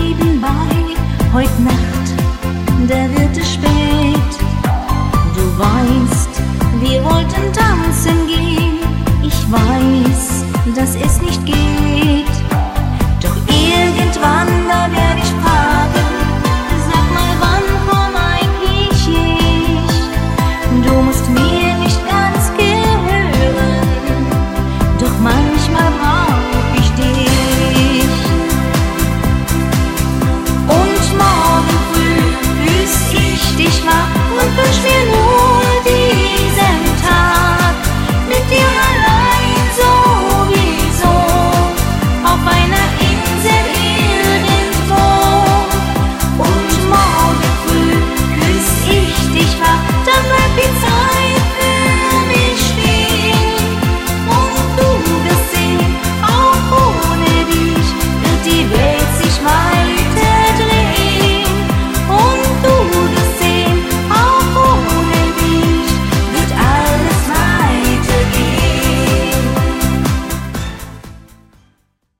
nebenbei. Heut Nacht, da wird es spät. Du weißt, wir wollten tanzen gehen. Ich weiß, dass es nicht geht.